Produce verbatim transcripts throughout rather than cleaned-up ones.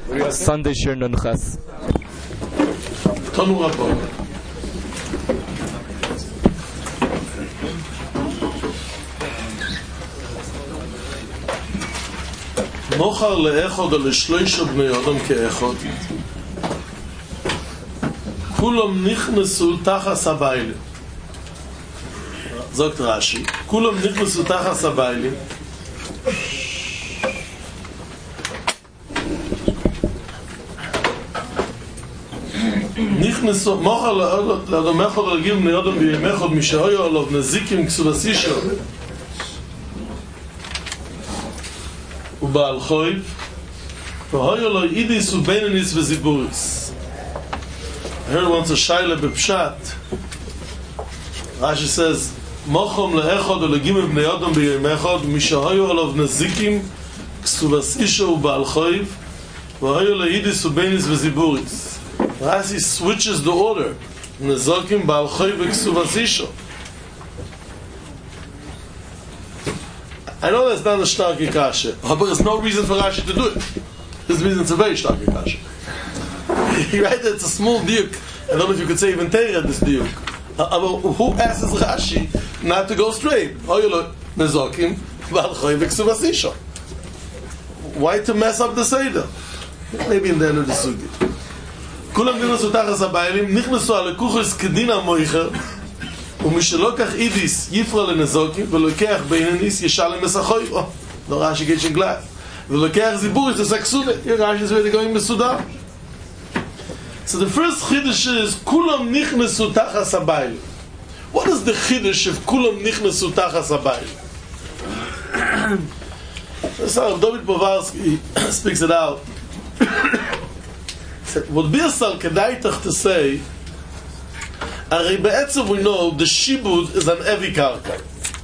Sunday Shir Nunchas. Tanu Rabban. נוחר לאחד או לשלושה בני אדם כאחד כולם נכנסו תחת הביילים זאת רש"י כולם נכנסו תחת הביילים נכנסו מוחר לאדם אחד להגיע בני אדם בימי אחד משהיו עליו נזיקים כסובסי שלו ובעל חויב והיו לו אידיס ובינניס וזיבוריס. I heard once a shaila b'pshat Rashi says mochom le'echod o le'gimim b'nei adam b'yom echod mishahayu alav nazikim ksuvas isha u'ba'al choiv v'hayu le'idis u'beinis v'ziburis. Rashi switches the order nazakim ba'al choiv v'ksuvas isha. I know that's not a starke kasha, but there's no reason for Rashi to do it. This means it's a very starke kasha. Right? It's a small diuk. I don't know if you could say even Teira this diuk. Uh, who asks Rashi not to go straight? Why to mess up the Seder? Maybe in the end of the sugi. Kulam nichnasu tachas habaylim, nichnasu al kuchos kedin hamoicher, ומשלא כך אידיס יפרע לנזוקים ולוקח בינניס ישלם מסחוי. Oh, no Rashi gets in glass. ולוקח זיבוריס לסקסודה. Here Rashi is really going מסודר. So the first chiddush is kulam nichnasu tachas habaylim. What is the chiddush if kulam nichnasu tachas habaylim? So David Povarsky speaks it out. What Birsal kedaitach to say Ari be'etzav we know the shibud is an Evi Karka.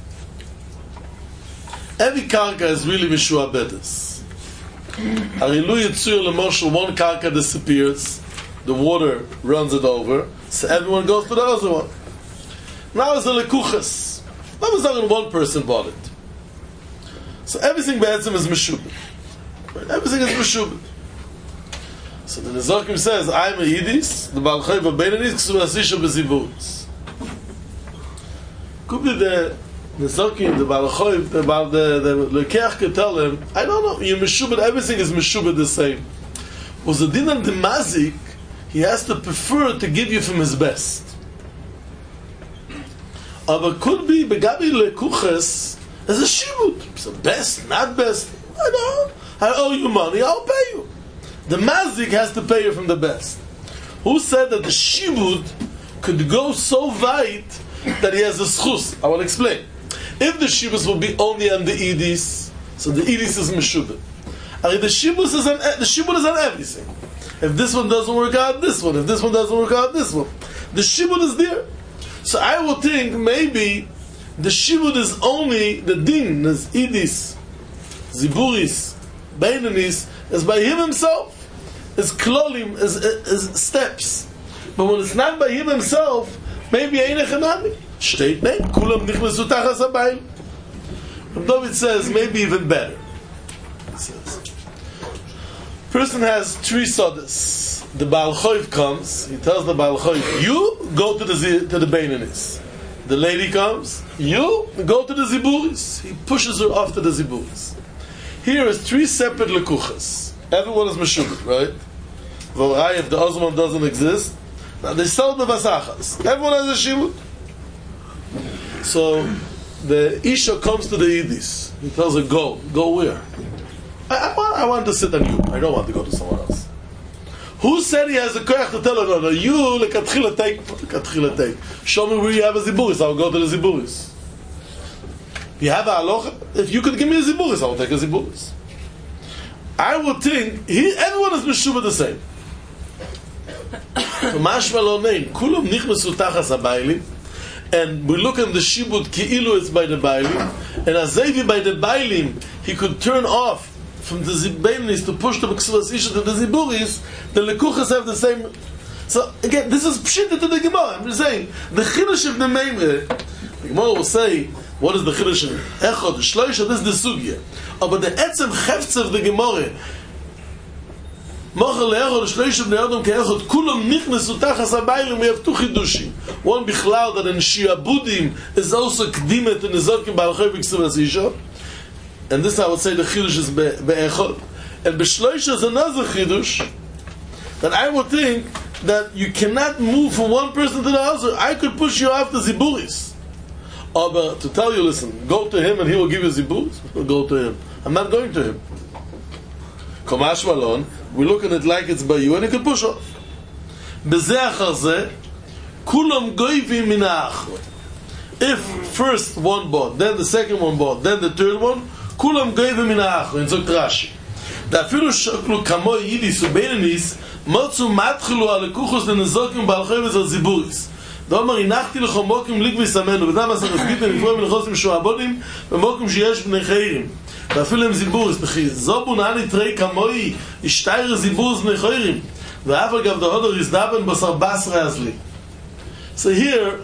Evi Karka is really Mishua Bedes. Ari lu yitzur l'moshel, one Karka disappears, the water runs it over, so everyone goes to the other one. Now it's a lekuches. That was not one person bought it. So everything be'etzav is Mishubit. Everything is Mishubit. So the Nezokim says, I'm a Yidis, the Baal Chayv of Beinanis, Ksuvasisha Bezivuris. Could be the Nezokim, the Baal Chayv, the Baal, the, the Lekeach could tell him, I don't know, you're Meshubit, everything is Meshubit the same. Was the din of the Mazik, he has to prefer to give you from his best. But could be, Begabi Lekuches, as a Shibut. So best, not best, I don't know. I owe you money, I'll pay you. The mazik has to pay you from the best. Who said that the shibud could go so weit that he has a schus? I will explain. If the shibud will be only on the idis, so the idis is meshubed. The shibud is on the shibud is on everything. If this one doesn't work out, this one. If this one doesn't work out, this one. The shibud is there. So I would think maybe the shibud is only the din, as idis, ziburis, beinanis, is by him himself, is klolim, is, is steps. But when it's not by him himself, maybe ain't a chanami. State name, kulam nichnasu tachas habaylim. David says maybe even better. He says, person has three sodas. The Baal Choiv comes. He tells the Baal Choiv, you go to the to the Beinanis. The lady comes. You go to the Ziburis. He pushes her off to the Ziburis. Here is three separate lekuchas. Everyone is meshubit, right? V'orai, if the Osman doesn't exist, now they sell the vasachas. Everyone has a shibut. So the Isha comes to the Yidis. He tells her, go. Go where? I, I, want, I want to sit on you. I don't want to go to someone else. Who said he has a koyach to tell her, no, no, you, lekatchila take, lekatchila take. Show me where you have a ziburis. I'll go to the ziburis. You have a halacha? If you could give me a ziburis, I will take a ziburis. I would think he, everyone is meshubah the same. So mashma lo nein, kulam nichnasu tachas habaylim, and we look at the shibud ki'ilu it's by the baylim, and azevi by the baylim, he could turn off from the zibaylis to push the ksuvas isha to the ziburis. The lekuchas have the same. So again, this is pshita to the Gemara. I'm just saying the chiddush of the Meimre. The Gemara will say, what is the chiddush? Echad, shloisha, this is the sugya. Oh, but the etzem chefetz of the Gemara, Mochel le'echol shleisha bnei Adam ke'echot kulam nichnesu tachas habaylim v'yavtu chidushim. One bichlal that in shiabudim is also kdimet and nezokim ba'al choy v'ksuvas isha. And this I would say the chidush is be'echot. And b'shleisha is another chidush that I would think that you cannot move from one person to the other. I could push you off the ziburis. Or but to tell you, listen, go to him and he will give you ziburis. Go to him. I'm not going to him. Komash malon, we look at it like it's by you and you can push off. Bezeh achar zeh, kulam goyvim min ha'achron. If first one bought, then the second one bought, then the third one, kulam goyvim min ha'achron. Zok Rashi. Da afilu shoklu kamo yidis ubeinanis, motzu matchilu alekuchos lenezokim balchoyves al ziburis. דאמר הנחתי לך מוקים לגבי סמנו ודם עשר הסגיתם לפרוי מלחוסים שועבודים ומוקים שיש בני חיירים ואפילו הם זיבורס בכי זובו נעני תראי כמוי ישתייר זיבורס בני חיירים ואף אגב דהודו יזדבן בשר בסרי אזלי. So here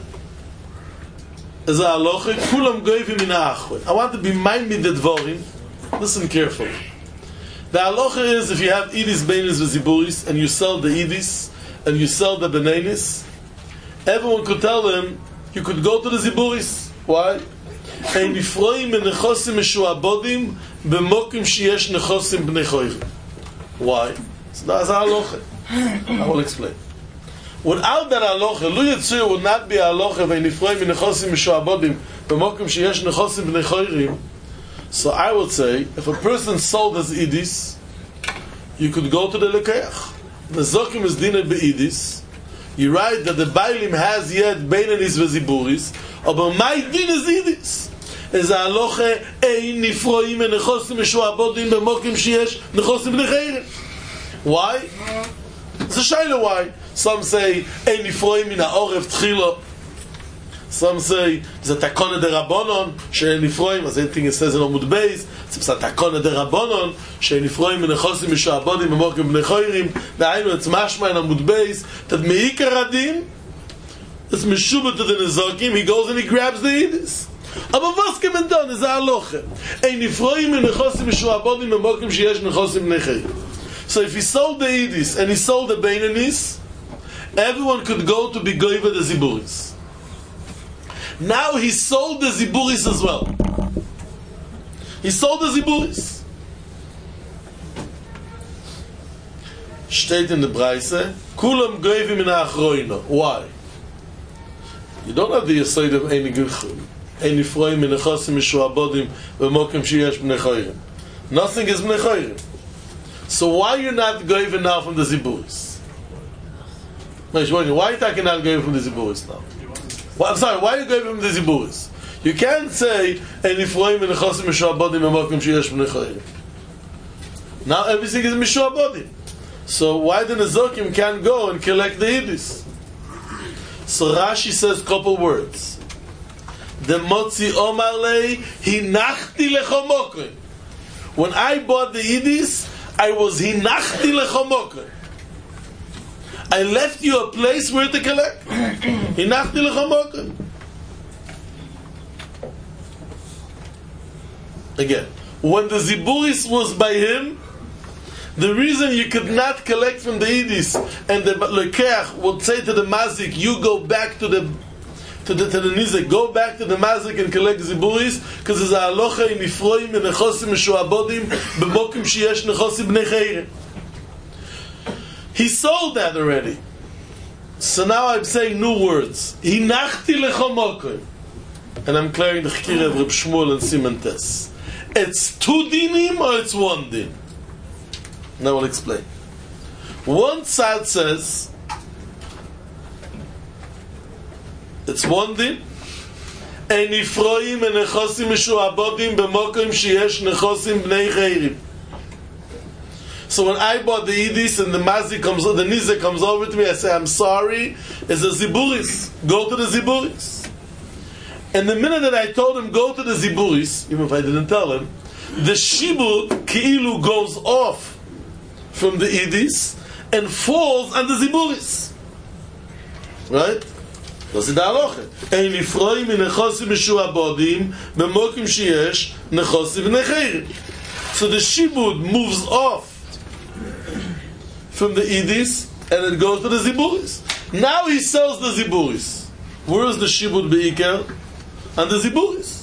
is a halacha kulam goyvim min ha'achron. I want to be mind me the dvorim. Listen carefully. The halacha is if you have idis beinis v'ziburis and you sell the idis and you sell the benainis, everyone could tell them you could go to the ziburis. Why? Ein nifroim and nechosim meshuabodim b'mokim sheyesh nechosim b'nei choyrim. Why? So that's our halacha. I will explain. Without that halacha, lo yitzur would not be a halacha ve'en nifroim and nechosim meshuabodim b'mokim sheyesh nechosim b'nei choyrim. So I would say, if a person sold his idis, you could go to the lekeach. The zokim is dinner be'idis. You write that the Bailim has yet Beinanis v'ziburis, but my din is idis. Is a halacha ein nifroim and nechosim meshuabodim b'mokim sheyesh nechosim b'nei chayrim. Why? It's a shayla why. Some say ein nifroim min ha'orev tchila. Some say it's a takona de rabbonon she'en nifroim. As I think it says in Amud Beis, it's a takona de rabbonon she'en nifroim and nechosim meshuabodim b'mokim b'nei chayrim. Da'aynu it's mashma in Amud Beis that meikar adin is meshubah to the nezokim. He goes and he grabs the idis. Aber was kemen dan is a halacha ein nifroim and nechosim meshuabodim b'mokim sheyesh nechosim b'nei chayrim. So if he sold the idis and he sold the beinanis, everyone could go to be goyva the ziburis. Now he sold the ziburis as well. He sold the ziburis. Steht in the Braise, kulam goyvim min ha'achroina. Why? You don't have the yesod of ein nifroim min nechosim meshuabodim v'mokim sheyesh b'nei chayrim. Nothing is b'nei chayrim. So why are you not goyvim now from the ziburis? Why are you talking not goyvim from the ziburis now? Well, I'm sorry, why are you going from the ziburis? You can't say ein nifroim and nechosim meshuabodim v'mokim sheyesh b'nei chayrim. Now everything is meshuabodim. So why the nezokim can't go and collect the idis? So Rashi says a couple words. The motzi omar lei hinachti lechomokim. When I bought the idis, I was hinachti lechomokim. I left you a place where to collect. Hinachti lechomokim. Again, when the ziburis was by him, the reason you could not collect from the idis and the lekeach would say to the mazik, you go back to the to the to the nizik, go back to the mazik and collect ziburis, because there's a halacha in nifroim and nechosim meshuabodim b'mokim sheyesh nechosim b'nei chayrim. He sold that already. So now I'm saying new words. Hinachti lechomokim. And I'm clearing the chkira of Reb Shmuel and Siman Tes. It's two dinim or it's one din? Now I'll explain. One side says it's one din. Ein nifroim and nechosim meshuabodim b'mokim sheyesh nechosim b'nei chayrim. So when I bought the idis and the mazi comes, the nizik comes over to me, I say, I'm sorry, it's a ziburis. Go to the ziburis. And the minute that I told him, go to the ziburis, even if I didn't tell him, the shibud ki'ilu goes off from the idis and falls on the ziburis. Right? Das ist der Halacha. Ein nifroim min nechosim meshuabodim b'mokim sheyesh nechosim b'nei chayrim. So the shibud moves off from the Idis, and it goes to the Ziburis. Now he sells the Ziburis. Where is the Shibud Be'iker? And the Ziburis.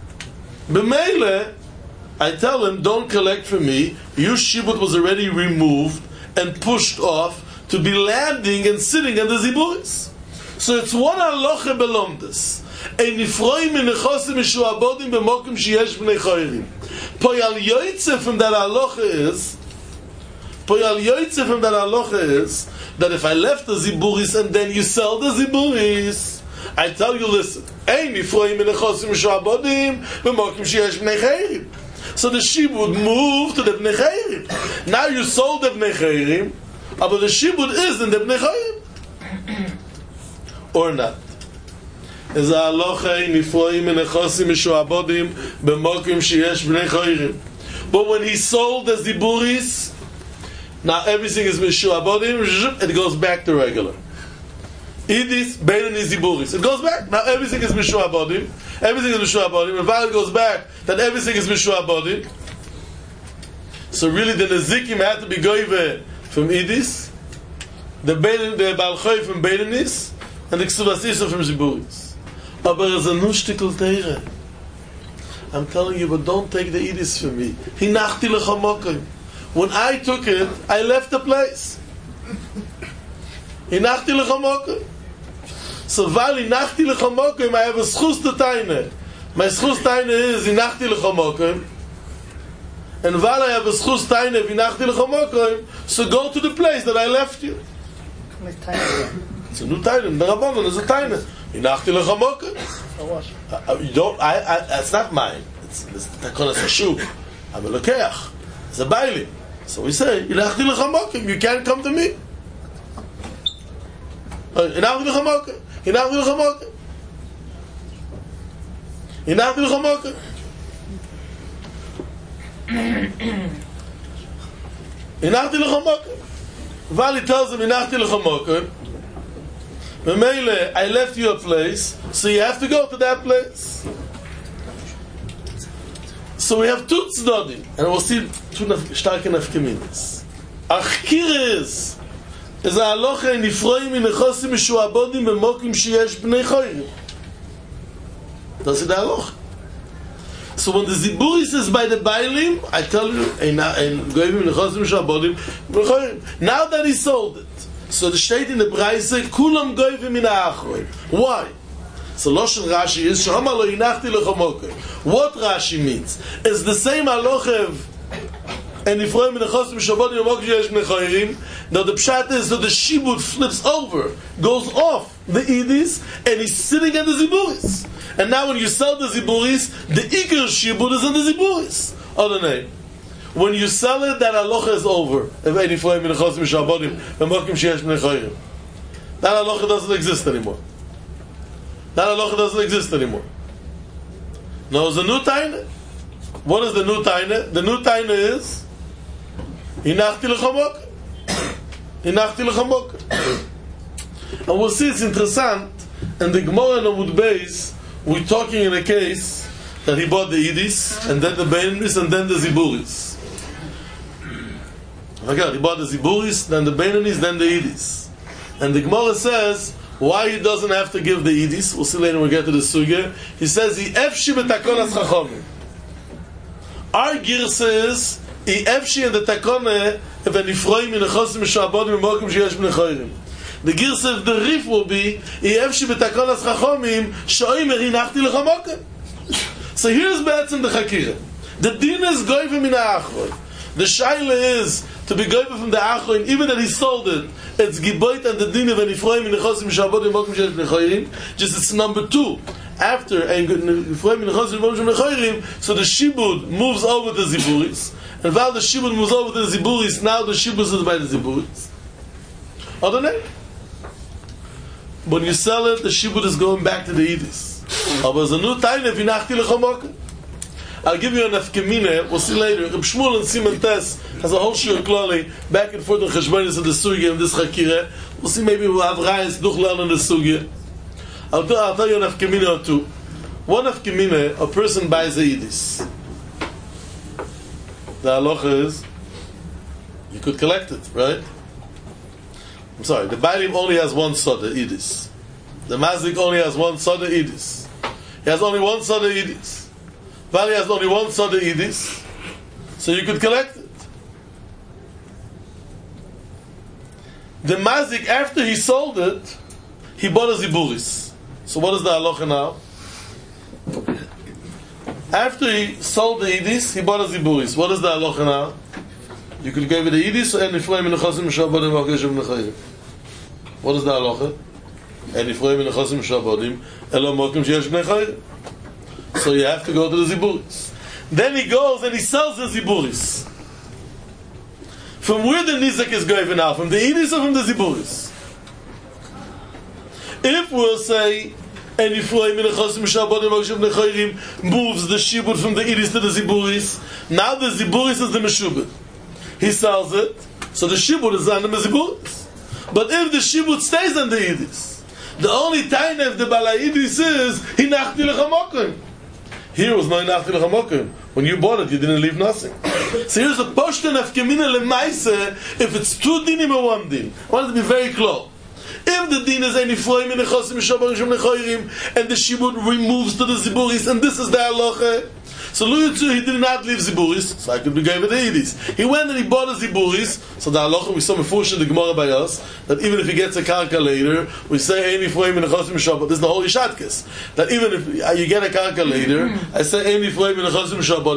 B'meile, I tell him, don't collect from me. Your Shibud was already removed and pushed off to be landing and sitting on the Ziburis. So it's one halacha belomdes. Ein nifroim in nechosim mishuabodim b'mokim sheyesh b'nei choyrim. Poyal yoytze from that halacha is, Poyal yoytze from that halacha is, that if I left the Ziburis and then you sell the Ziburis, I tell you, listen, Ein nifroim in nechosim mishuabodim b'mokim sheyesh b'nei choyrim. So the shibud moved to the b'nei choyrim. Now you sold the b'nei choyrim, but the shibud is in the b'nei choyrim. Or not. Is a halacha nifroim in nechosim mishuabodim b'mokim sheyesh b'nei choyrim. But when he sold the Ziburis, now everything is mishuabodim, it goes back to regular. Idis, Beinin, Ziburis. It goes back. Now everything is mishuabodim. Everything is mishuabodim. And while it goes back, then everything is mishuabodim. So really the Nezikim had to be goive from Idis, the Beinin, the Balchoy from Beininis, and the Ksuvasisa from Ziburis. But there's a nushtikul teire. I'm telling you, but don't take the Idis from me. Hinachti lechamokim. When I took it, I left the place. Hinachti lechamokim. So while hinachti lechamokim, I have a schus to taine. My schus taine is hinachti lechamokim. And while I have a schus taine of hinachti lechamokim, so go to the place that I left you. It's a new taine. The Rabbanon is a taine. Hinachti lechamokim. You don't. I. I. That's not mine. It's. It's takon as a shoe. I'm a lekeach. It's a baili. So we say, hinachti lechamokim. You can't come to me. Hinachti lechamokim. Hinachti lechamokim. Hinachti lechamokim. Hinachti lechamokim. Vali tells him, hinachti lechamokim. Memele, I left you a place, so you have to go to that place. So we have two tzdodim, and we'll see two starke nafkeminas. Achkir is, is a halacha in nifroim in nechosim mishuabodim b'mokim sheyesh b'nei choyrim. That's the halacha. So when the Ziburis is by the Bailim, I tell you, now that he sold it, so the state in the Braise, kulam goyvim in ha'achroim. Why? So Loshen Rashi is, Shahama lo yinachti lechamokim. What Rashi means is the same halacha, and if Roim in the Chosim Shabbat Yomok Yesh Nechoirim. Now the pshat is that the shibud flips over, goes off the idis, and he's sitting at the ziburis. And now when you sell the ziburis, the ikar shibud is in the ziburis. Other name. When you sell it, that halacha is over. If any Roim in the Chosim Shabbat Yomok Yesh Nechoirim. That halacha doesn't exist anymore. That halacha doesn't exist anymore. Now there's a new taina. What is the new taina? The new taina is Hinachti lechamok. Hinachti lechamok. And we'll see it's interessant. In the Gemara and Amud Beis, we're talking in a case that he bought the Idis, and then the Beininis, and then the Ziburis. Oh my God, he bought the Ziburis, then the Beininis, then the Idis. And the Gemara says, why he doesn't have to give the Idis? We'll see later when we get to the Sugya. He says, he efshi b'takonas chachomim. Our girsa is, he efshi in the takone, if an ifroim in a chosim mishabodim in mokim sheyesh b'nechoirim. The girsa of the Rif will be, he efshi b'takonas chachomim, shoimer hinachti lechamokim. So here's Be'etzim the Chakira. The din is goyvim in ha'achroim. The shaila is to be goyvim from the achroim, even that he sold it. It's giboit and the din of an ifroim in the chosim mishabodim in mokim sheyesh b'nechoirim. Just it's number two. After and ifroim in the chosim mishabodim b'nechoirim, so the shibud moves over the ziburis, and while the shibud moves over to the ziburis, now the shibud is by the ziburis. Other name. When you sell it, the shibud is going back to the idis. But there's a new time if hinachti lechamokim. I'll give you an afkemine. We'll see later. Reb Shmuel and Simon Tess has a whole shiur klali back and forth on cheshbonis of the sugya and this chakira. We'll see maybe we'll have rayas duchlan on the sugya. I'll tell, I'll tell you an afkemine or two. One afkemine, a person buys a idis. The halacha is you could collect it, right? I'm sorry, the Bailim only has one Soda Idis. The Mazik only has one Soda Idis. He has only one Soda Idis. Vali has only one Soda Idis, so you could collect it. The Mazik, after he sold it, he bought a Ziburis. So what is the halacha now? After he sold the Idis, he bought a Ziburis. What is the halacha now? You could give it the Idis and Ifraim in the Chasim Shabadim Vakeshem Nechayim. What is the halacha? And Ifraim in the Chasim Shabadim Elo Mokim Sheyesh Nechayim. So you have to go to the Ziburis. Then he goes and he sells the Ziburis. From where the Nizak is going now? From the Idis or from the Ziburis? If we'll say and Ifraim in the Chasim Shabadim Vakeshem Nechayim moves the Shibud from the Idis to the Ziburis, now the Ziburis is the Meshubit. He sells it, so the Shibud is on the Ziburis. But if the Shibud stays on the Idis, the only time of the Balaidis is Hinachti Lechamokim. Here was no Hinachti Lechamokim. When you bought it, you didn't leave nothing. So here's a Poshten of Kemina Lemaise, if it's two dinim or one din. I want it to be very clear. If the din is any Floim in the Chosim Shabar Shem Nechoirim, and the Shibud removes to the Ziburis, and this is the halacha. So Luyutzu, he did not leave Ziburis, so I could be gave it the Idis. He went and he bought a Ziburis, so the halacha, we saw Mefush in the Gemara by us, that even if he gets a karka later, we say Eini Floim in the Chosim Shabar, this is the whole Yishatkes, that even if you get a karka later, I say Eini Floim in the Chosim Shabar,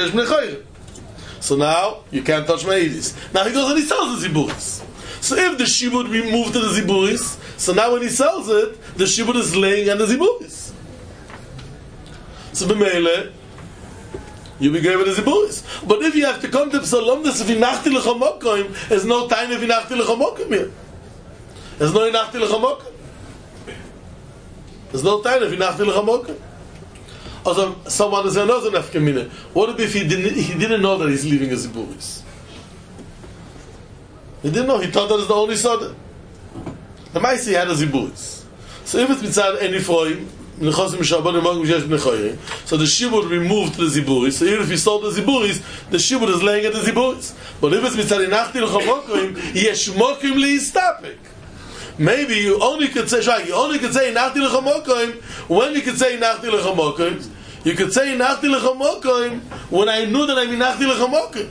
so now, you can't touch my Idis. Now he goes and he sells the Ziburis. So if the Shibud removed to the Ziburis, so now when he sells it, the Shibud is laying on the Ziburis. So b'meile, you be given the Ziburis. But if you have to come to Psalom, this if you nachti lechamokim, there's no time if you nachti lechamokim here. There's no nachti lechamokim. There's no time if you nachti lechamokim. Also, someone is another nafkamina. What if he didn't, he didn't know that he's leaving a Ziburis? He didn't know. He thought that is the only soda. The Maisi had a Ziburis. So if it's mitzad any froim, so the Shibud removed the Ziburis. So even if he sold the Ziburis, the Shibud is laying at the Ziburis. But if it's mitzad inachti l'chamokim, yesh mokim li'istapik. Maybe you only could say, you only could say inachti l'chamokim when you could say inachti l'chamokim. You could say inachti l'chamokim when I knew that I'm inachti l'chamokim.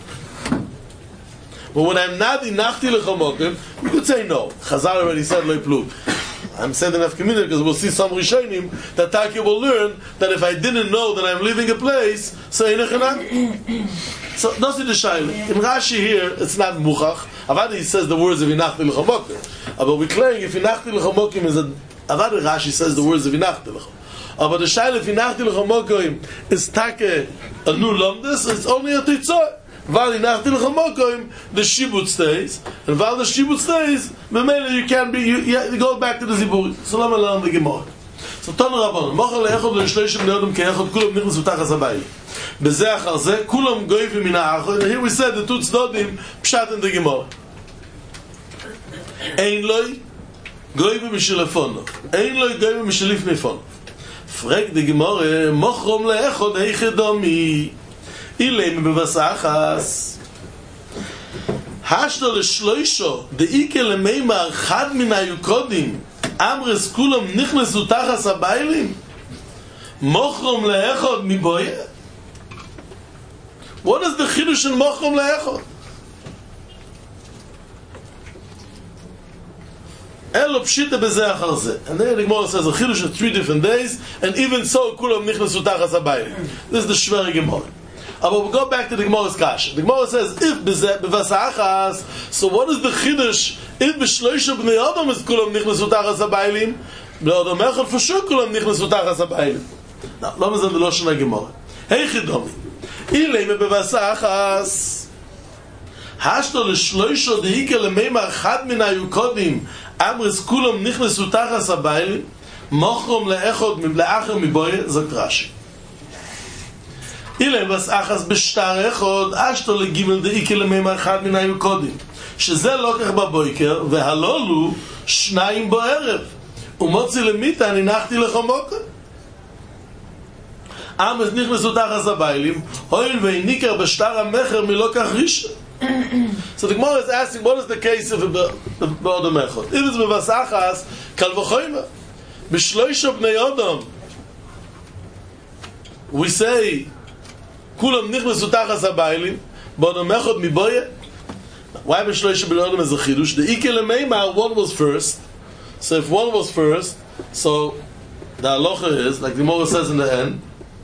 But when I'm not inachti l'chamokim, you could say no. Chazal already said lo yiplu. I'm saying enough community because we'll see some Rishonim that Taki will learn that if I didn't know that I'm leaving a place, so so that's the Shaila. In Rashi here, it's not Muchach. Avadi says the words of Inachti L'chamokim. But we're declaring if Inachti L'chamokim is a Avadi Rashi says the words of Inachti L'chamokim. But the Shaila if Inachti L'chamokim is Take a new Lomdus, it's only a Titzah. While Inachti L'chamokim, the Shibud stays, and while the Shibud stays, Memele you can be, you, you go back to the Zibur. So let me learn the Gemara. So Tanu Rabbanon, Mochel le'echod le'shleishim ne'odom ke'echod kulam nichnas v'tachas habayim. Bezeh achar zeh, kulam goyvim min ha'achod. And here we said the two tzdodim pshat in the Gemara. Ein loy goyvim mishelefono. Ein loy goyvim mishelifnefono. Frag the Gemara, Mochrom le'echod heichedomi. Ilem bevasachas hashto leshloisho deike lemeimar chad min hayukodim amres kulam nichnesu tachas habaylim mochrom leechod miboye. What is the chidush in mochrom leechod? Elo pshita bezeh achar zeh. And then the Gemara says a chidush of three different days, and even so kulam nichnesu tachas habaylim. This is the Shveri Gemara. But we'll go back to the Gemara's Kasha. The Gemara says, if b'vasachas, so what is the Chiddush? If b'shloisha b'nei Adam is kulam nichnesu tachas habaylim, b'nei Adam echad for sure kulam nichnesu tachas habaylim. Now, let me say the Lashon HaGemara. Hey Chidomi, ilei b'vasachas, hashto l'shloisha de'ike l'meimar chad min hayukodim, amris kulam nichnesu tachas habaylim, mochrom le'echod le'acher miboye, sagt Rashi. Ilem was achas b'shtar echod ashto legimel de'ike lemeimar chad min hayukodim שזה לוקח בבויקר והלולו שניים בערב ומוציא למיתה ננחתי לחמוקה אמס נכנסו תחס הביילים הויל ואיניקר בשטר המחר מלוקח ראשון So the Gemara is asking, what is the case of the Ba'odam Echad? If it's Bevasachas, Kal V'choyma. B'shloisha Bnei Odom, we say, Kulam Nichlesu Tachas HaBailim, Ba'odam Echad Miboye. Why B'shloisha Bnei Odom is a Chidush? The Ike Lemeimah, one was first. So if one was first, so the halacha is, like the Gemara says in the end,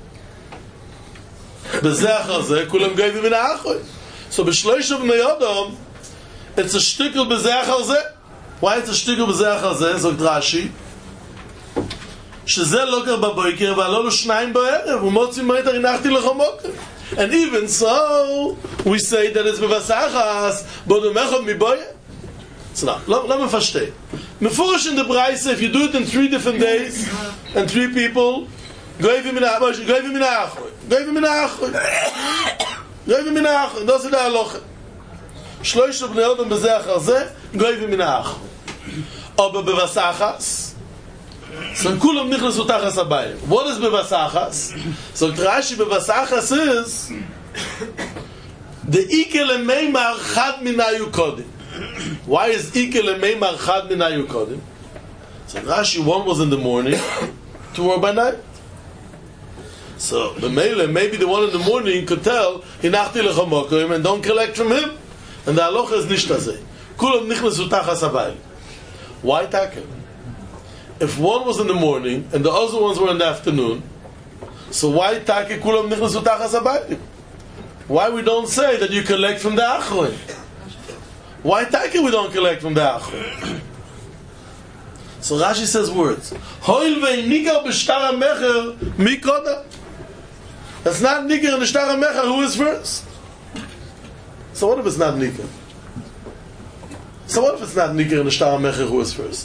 B'zeh Achazeh, Kulam Goyvim Min HaAchoy. So b'shloisha b'nei Odom, it's a shtickle b'zeh achazeh. Why it's a shtickle b'zeh achazeh? Zogt Rashi, shezeh loker b'boiker v'alolu shnayim b'erev u'motzi moiter inachti l'chomoker. And even so, we say that it's b'vasachas b'odom echad miboye. So now, let me verstehen. Mefurish in the Braise, if you do it in three different days and three people, goyvim min ha'achoy, goyvim min ha'achoy, goyvim min ha'achoy. Goyvim min ha'achoy, das ist der Halacha. Shloisha b'nei Odom b'zeh achar zeh, goyvim min ha'achoy. Aber bevasachas, so kulam nichlesu tachas habayim. What is bevasachas? So Rashi, bevasachas is the Ike lemeimar chad min hayu kodim. Why is Ike lemeimar chad min hayu kodim? So Rashi, one was in the morning, two were by night. So the Mele, maybe the one in the morning could tell hinachti lechamokim and don't collect from him. And the halacha is nishtazeh. Kulam nichlesu tachas habayim. Why taken? If one was in the morning and the other ones were in the afternoon, so why take kulam nichlesu tachas habayim? Why we don't say that you collect from the achroin? Why take we don't collect from the achroin? So Rashi says words. Hoil ve'nigar b'shtar hamecher mikoda. That's not nigar in the shtar hamecher. Who is first? So what if it's not nigar? So what if it's not nigar in the shtar hamecher? Who is first?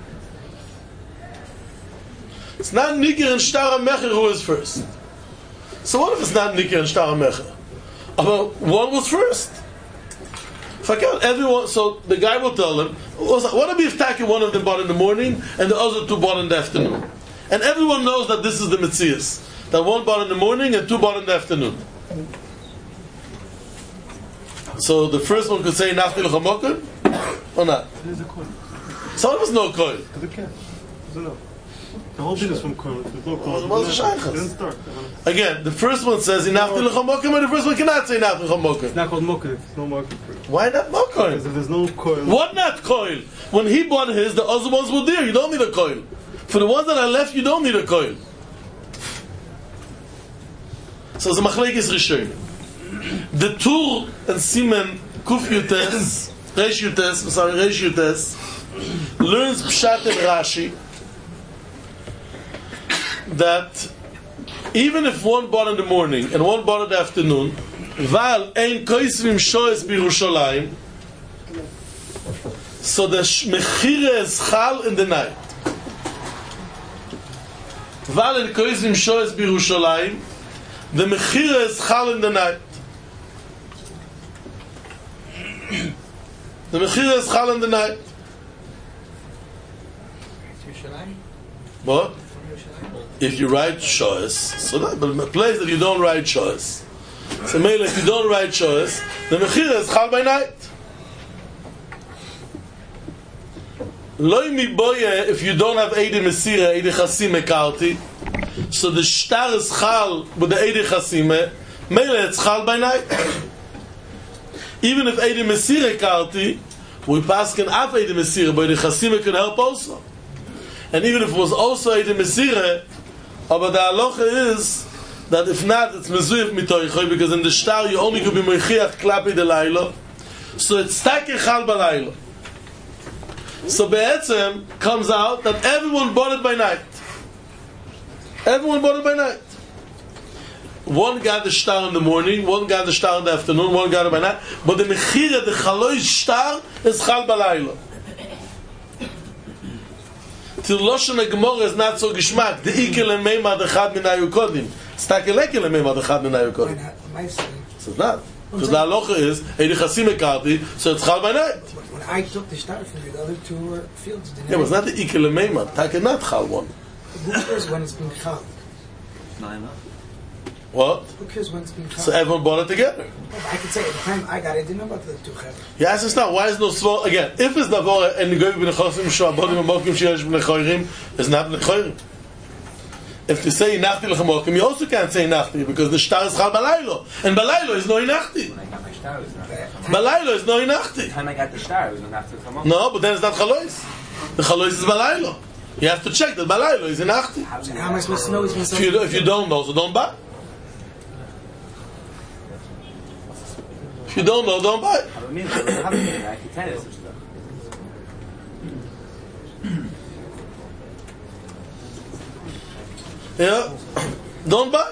It's not nigar in shtar hamecher. Who is first? So what if it's not nigar in shtar hamecher? But one was first. Forget everyone. So the guy will tell them, what if he's taking one of them bought in the morning and the other two bought in the afternoon? And everyone knows that this is the Metzias. That one bought in the morning and two bought in the afternoon. So the first one could say Nachti l'chamokim or not? There's a coil. So there was no coil. The whole thing is from coil. There's no coil. What's the It didn't start. Again, the first one says Nachti l'chamokim and the first one cannot say Nachti l'chamokim. It's not called mokin. It's no market for it. Why not no coil? Because if there's no coil. What not coil? When he bought his, the other ones were there. You don't need a coil. For the ones that are left, you don't need a coil. So the machlekes rishonim. The Tur and Simen Kuf Yutes, Reish Yutes, I'm sorry, Reish Yutes, learns Pshat and Rashi that even if one bought in the morning and one bought in the afternoon, Val ein koisvim shoes b'Yerushalayim, so the mechira is chal in the night. Val ein koisvim shoes b'Yerushalayim, the mechira is chal in the night. The mechira is chal in the night. What? If you write shoes, so that, but a place that you don't write shoes. So maybe if you don't write shoes, the mechira is chal by night. Loi mi boye, if you don't have Eidi Mesira, Eidi Chasime Karti, so the shtar is chal with the Eidi Chasime, maybe it's chal by night. Even if Eidi Mesira Karti, we pass can have Eidi Mesira, but Eidi Chasime can help also. And even if it was also Eidi Mesira, but the halacha is that if not, it's mezuyif mitoichoy, because in the shtar you only could be mechiach klapi de lailo, so it's takei chal balaylo. So be'etzem comes out that everyone bought it by night. Everyone bought it by night. One got the shtar in the morning, one got the shtar in the afternoon, one got it by night, but the mechira, the chaloy shtar, is chal balaylo. Till Loshen HaGemorah is not so geschmack. The ikel and meimah dechad min hayu kodim. It's not lekel and meimah dechad min hayu kodim. So it's not. Because the halacha is Eidi Chasime Karti, so it's chal by night. When I took the start from you, the other two were fields. Didn't Yeah, but it's not the ikel and meimah. Take not chal one. Who cares when it's been chal? What? Who cares when it's being taught? So everyone bought it together. I can say at the time I got it, I didn't know about the two chevra. You ask us now, why is no svor again? If it's davor and the goy b'nechosim shuabodim amokim sheyesh b'nechoyrim, it's not b'nechoyrim. If you say inachti lechamokim, you also can't say inachti because the shtar is chal balaylo, and balaylo is no inachti. When I got my star, it was not. Balaylo is no inachti. The time I got the star, it was not to come up. No, but then it's not chalois. The chalois is balaylo. You have to check that balaylo is inachti. So how am I supposed to know he's going If you if you don't know, so don't buy. If you don't know, don't buy. I mean, I can tell you such stuff. Yeah, don't buy.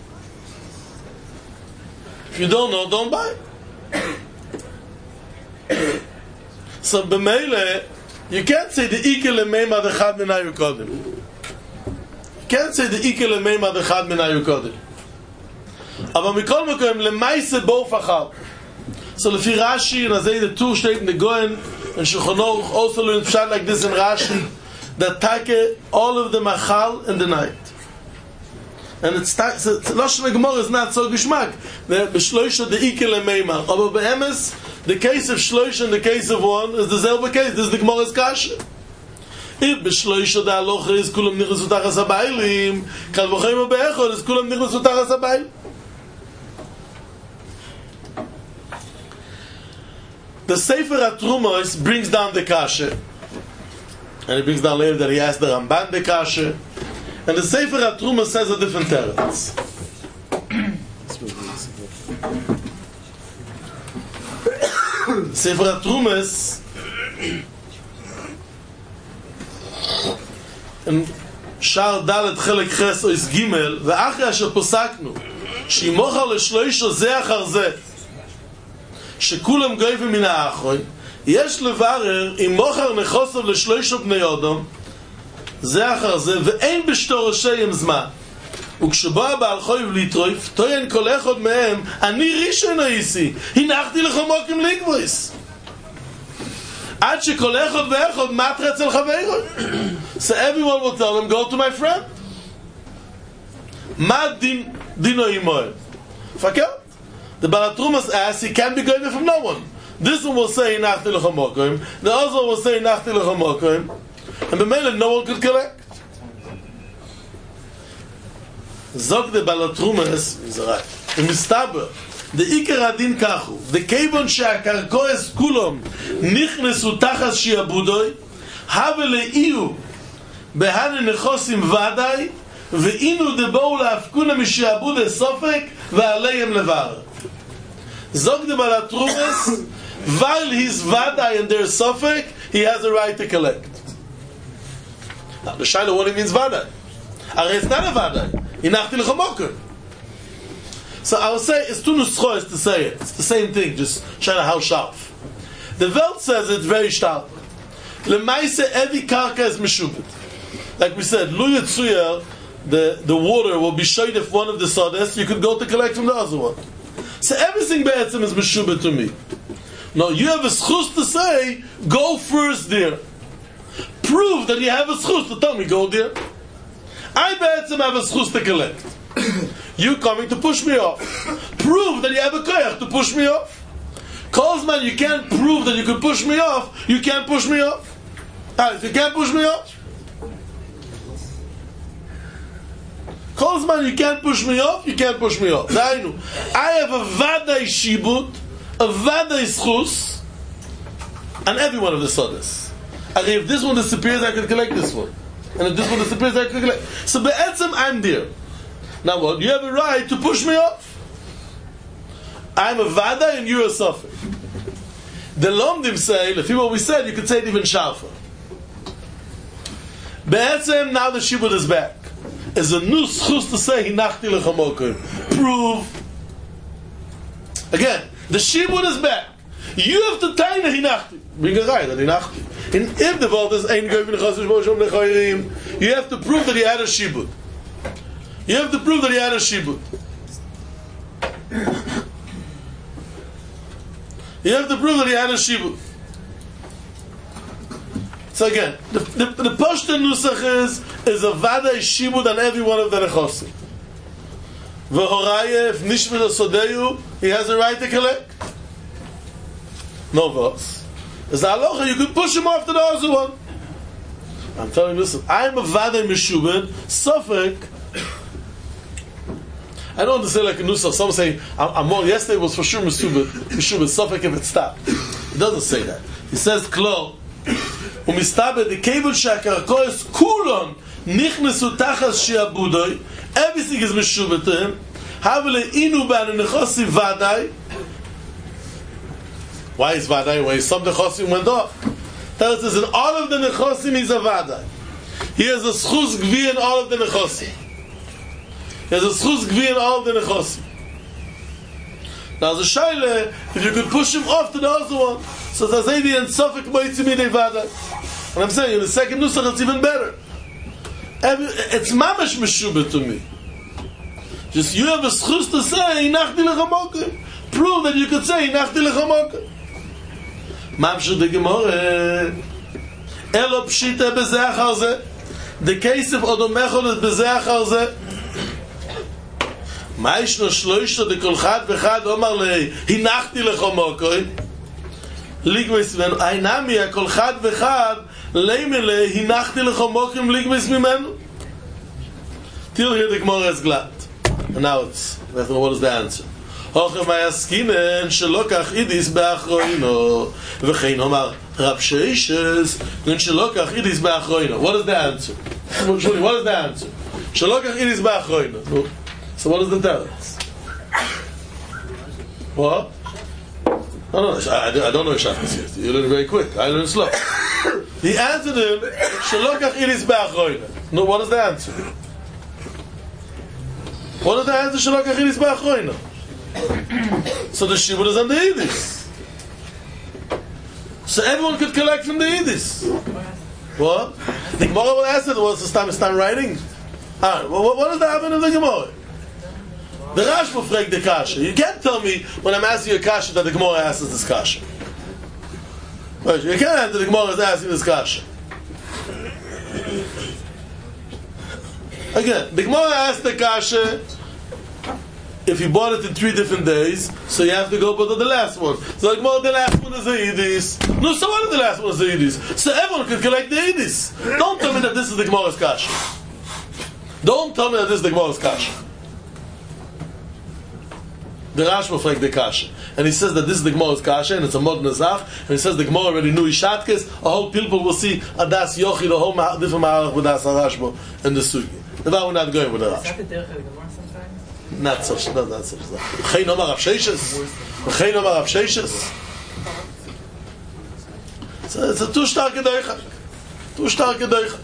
If you don't know, don't buy. So b'meile, you can't say the ikel lemeima dechad min hayukodim. You can't say the ikel lemeima dechad min hayukodim. Aber mikol mekom lemaise bo fachal. So lefi Rashi, and Azay the two state in the Goen and Shulchan Aruch also learn pshat like this in Rashi, that take all of the machal in the night. And it's so Lashon Gemara is not so geschmack. The Shloisha the ikel lemeima. Aber behemes, the case of Shloisha and the case of one is the selbe case. This is the Gemara's kasha. If b'shloisha the halacha is kulam nichnasu tachas habaylim, kal v'chomer be'echad is kulam nichnasu tachas habaylim. The Sefer HaTrumos brings down the kasha, and he brings down later that he asked the Ramban the kasha, and the Sefer HaTrumos says a different teretz. Sefer HaTrumos in Shar Dalet Chelek Ches Ois Gimel, ואחרי אשר פסקנו שאם מוכר לשלושה זה אחר זה שכולם גויבים מן האחרון, יש לברר אם מוכר נכוסוב לשלושה בני אדם זה אחר זה ואין בשתורשי זמן, וכשבא הבעל חויב להתרויף טוען כל אחד מהם אני ראשון הייתי הנחתי לך מוקים לגבויס עד שכל אחד ואחד מטר אצל חברו. So everyone will tell them, go to my friend. מה דין דינו אימוי? פקר? The Baal HaTrumas asks, he can't be going from no one. This one will say הנחתי לך מוקים, the other one will say הנחתי לך מוקים, and במילא no one could collect. זוג the Baal HaTrumas is right. ומסתבר the עיקר הדין כחו, the כיוון שהקרקועס כולם נכנסו תחת שיעבודוי, הווה לאיו בהנה נכוסים ודאי, ואינו דבואו להפקונה משיעבוד הסופק ועליהם לבר. זוג the Baal HaTrumas, while he's ודאי and there's sofek, he has a right to collect. Now the Shaila, what it means ודאי? Are it's not a ודאי. הנחתי לך מוקר. So I will say, it's two nuschos to say it. It's the same thing, just trying to how sharp. The Welt says it's very sharp. Lemaise, every karka is meshubit. Like we said, Lu Yitzuya, the, the water will be showed if one of the sodas, you could go to collect from the other one. So everything be'etzim is meshubit to me. Now you have a schus to say, go first there. Prove that you have a schus to tell me, go there. I be'etzim have a schus to collect. You coming to push me off. Prove that you have a koyach to push me off. Kozman, you can't prove that you can push me off. You can't push me off. Ah, if you can't push me off. Kozman, you can't push me off. You can't push me off. I know. I have a vadai shibut, a vadai schus, and every one of the sodas. And if this one disappears, I can collect this one. And if this one disappears, I can collect. So be'etzem, I'm there. Now what? You have a right to push me off. I'm a vada and you're a suffer. The Lomdim say, if what we said, you could say it even sharper. Be'etzem, now the shibud is back. Is a new schus to say hinachti lechamokim. Prove. Again, the shibud is back. You have to tell the hinachti. Bring a right that hinachti. And if the vault is ein goyim nechosish boshom lechoyrim, you have to prove that he had a shibud. You have to prove that he had a shibud. You have to prove that he had a shibud. So again, the the, the Pashto nusach is is a vada shibud on every one of the nechosim. V'horaya, if nishmir sodeyu, he has a right to collect. No vos. As the halacha, you could push him off to the other one. I'm telling you, listen, I'm a vadei meshubed, Suffolk. I don't understand like a nusach. Some say, I'm, I'm more, yesterday was for sure meshubed, meshubed, Suffolk if it stopped. He doesn't say that. He says, klo, umistabed, the cable shakarkois, kulon, nichnesu tachas shiabudoi, everything is meshubed to him. Havele inu ban nechosi vadei. Why is vadai? Why some nechosim went off? Tells us in all of the nechosim he's a vadai. He has a schus gvi in all of the nechosim. He has a schus gvi in all of the nechosim. Now the shaila, if you could push him off to the other one, so the Zaydi and Suffolk moitzimi de vadai. And I'm saying in the second nusach it's even better. It's mamash meshubah to me. Just you have a schus to say hinachti lechamokim. Prove that you could say hinachti lechamokim. Mamshu de Gemara Elo pshita bezeh achar zeh. The case of Odom Echol is bezeh achar zeh. Ma yishno shloisha de kol chad v'chad omar lei hinachti lecho mokoi ligmes mimenu aynami kol chad v'chad leime lei hinachti lecho mokim ligmes mimenu. Till here the Gemara is glad. And now it's, what is the answer? Hochem hayaskinen shelo kach idis beachroino v'chein omar Rab Sheishes nin shelo kach idis beachroino. What is the answer? What is the answer? Shelo kach idis beachroino. So what is the difference? What? No, no, I, I don't know Shachas yet. You learn very quick. I learn slow. He answered him shelo kach idis beachroino. No, what is the answer? What is the answer? Shelo kach idis beachroino. So the shibud is on the Yidis. So everyone could collect from the Yidis. What? The Gemara will ask it. What's the time? It's time writing. Alright. What, what does that happen in the Gemara? The Rashba fragt the kasha. You can't tell me when I'm asking you a kasha that the Gemara asks this kasha. Right? You can't answer the Gemara is asking this kasha. Again, the Gemara asked the kasha. If you bought it in three different days, so you have to go but the last one. So like, well, the last one is the Yidis. No, so what if the last one is the Yidis? So everyone can collect the Yidis. Don't tell me that this is the Gemara's kasha. Don't tell me that this is the Gemara's kasha. The Rashba fragt the kasha. And he says that this is the Gemara's kasha, and it's a modern Zach, and he says the Gemara already knew Ishatkes, a whole people will see Adas Yochi, the whole different Ma'arach with Adas Rashba and the Sugi. The we're not going with the Rashba. Not such, not, not such. V'chein omar Rav Sheishes. V'chein omar Rav Sheishes. It's a, it's a too starke deichak. Too starke deichak.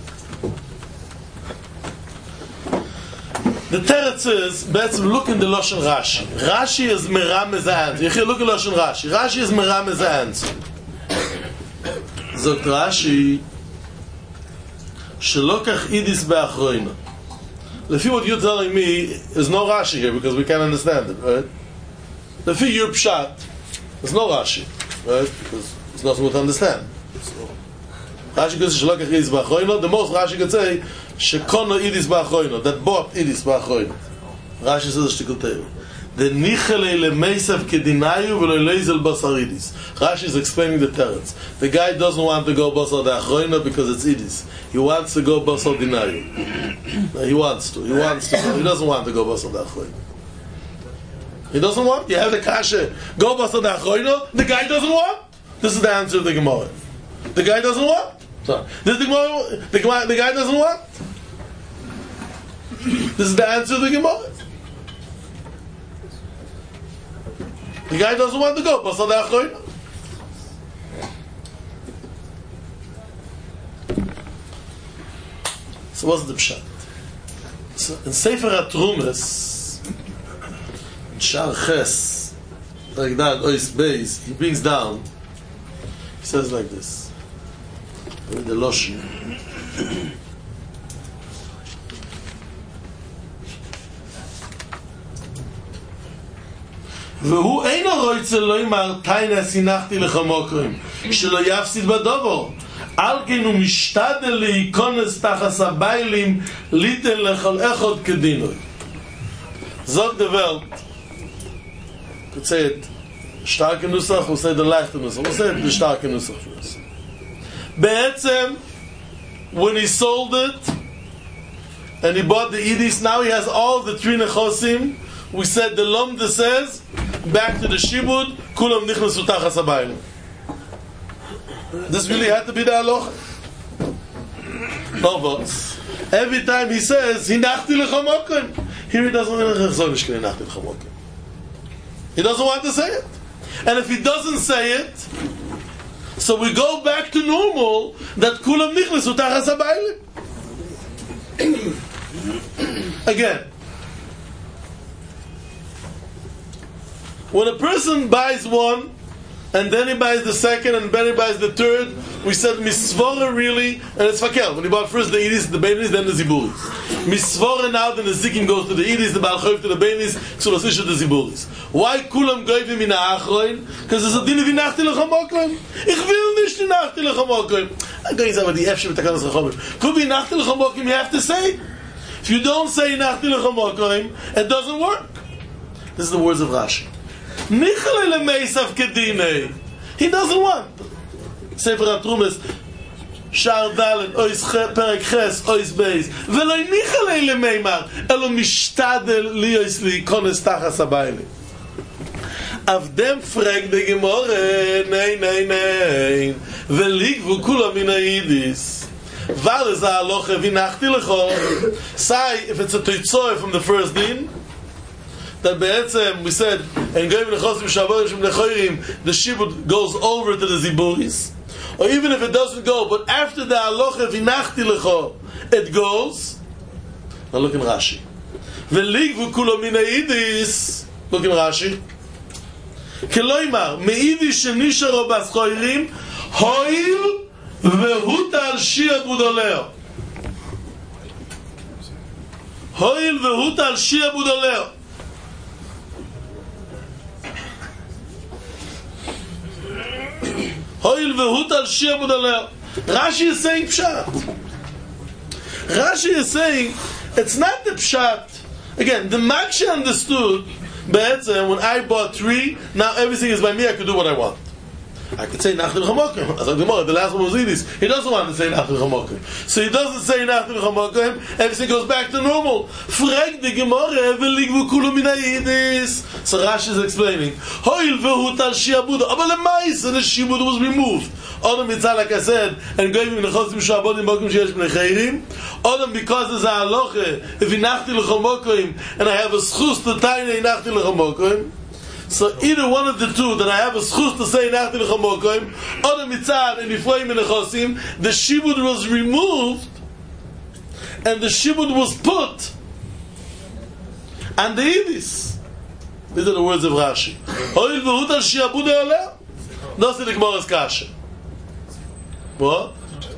The teretz is, betzim, look in the Lashon Rashi. Rashi is meram as the answer. You can look in Lashon Rashi. Rashi is meram as the answer. Zogt Rashi, shelo kach idis be'achroino. Lefi what you're telling me is no Rashi here because we can't understand it, right? Lefi your pshat, there's no Rashi, right? Because it's not what to understand. So, Rashi goes shelokach idis ba'achroino. The most Rashi could say shekono idis ba'achroino, that bought idis ba'achroino. Rashi says a shtikul teiru. The nichelei lemeisav kedinayu v'lo leizel basar idis. Rashi is explaining the teretz. The guy doesn't want to go basar da'achroino because it's idis. He wants to go basar dinayu. No, he wants to. He wants to. He doesn't want to go basar da'achroino. He doesn't want. You have the kasha. Go basar da'achroino. The guy doesn't want. This is the answer of the Gemara. The guy doesn't want. Sorry. This is the Gemara. The, Gemara, the guy doesn't want. This is the answer of the Gemara. The guy doesn't want to go basar da'achroino. So what's the pshat? So in Sefer HaTrumas, in Shar Ches, like that, Ois Beis, he brings down, he says like this, with the Loshin. והוא אינו רוצה לא ימר תיינס הנחתי לך מוקרים שלא יפסיד בדובו על כן הוא משתדל להיכנס תחת הביילים ליתן לכל אחד כדינוי. Zog de Welt. Could say it starke Nusach, we'll say the leichte Nusach. We'll say it the starke Nusach first. Be'etzem, when he sold it, and he bought the Idis, now he has all the three Nechosim. We said the Lomda says, back to the Shibud, Kulam Nichnasu Tachas Habaylim. This really had to be the halacha. No, but every time he says, Hinachti lechamokim, here he doesn't want to He doesn't want to say it. And if he doesn't say it, so we go back to normal, that Kulam Nichnasu Tachas Habaylim. Again, when a person buys one, and then he buys the second, and then he buys the third, we said misvora really, and it's fakel. When he bought first the idis, the beinis, then the ziburis. Misvora now, then the zikim goes to the idis, the balchoif to the beinis, so the the ziburis. Why kulam goyvim in ha'achroin? Because there's a din of inachti lechamokim. Ich will nicht inachti lechamokim. I'm going to say about the efshim takanas lechamokim. Could be inachti lechamokim, you have to say. If you don't say inachti lechamokim, it doesn't work. This is the words of Rashi. He doesn't want. Sefer HaTrumas, Shar Dalet, Ois Perek Ches, Ois Beis. Velo nichalei lemeimar, elo mishtadel liyos likones tachas habaylim. Avdem frag de Gemore, nei, nei, nei. Veligvu kula min ha'idis. Val is ha'aloche vinachti lecho. Say, if it's a toitzoy from the first din, that be'etzem, we said, and going to the chosim shaborim lechoirim, the shibud goes over to the ziburis, or even if it doesn't go, but after the halacha vinachti lecho, it goes. Now look in Rashi. Veligvu kulo min ha'idis. Look in Rashi. Keloimar me'idis shenisharo baschoirim hoil vehuta al shi'abud oleo. Hoil vehuta al shi'abud oleo. Hoil vehut al shi'abud aleh. Rashi is saying pshat. Rashi is saying it's not the pshat. Again, the Maksha understood. Be'etzem, when I bought three, now everything is by me. I can do what I want. I could say Nachli Chamokim. As the Gemara, the last one was Idis. He doesn't want to say Nachli Chamokim. So he doesn't say Nachli Chamokim. Everything goes back to normal. Frag the Gemara, veligvu kulu min ha'idis. So Rashi is explaining. Hoil vehut al shi'abud. Aber lemais, and the shibud was removed. Odom mitzah, like I said, and going in the chosim shabodim bokim sheyesh b'nei chayrim. Odom, because there's a halacha, if hinachti lechamokim, and I have a schus to tainei hinachti lechamokim, so either one of the two, that I have a schus to say nachti lechamokim, or the mitzad and ifroim and nechosim, the shibud was removed, and the shibud was put on the idis. These are the words of Rashi. Hoil v'hut al shi'abud aleh. Those are the Gemara's kasha. What?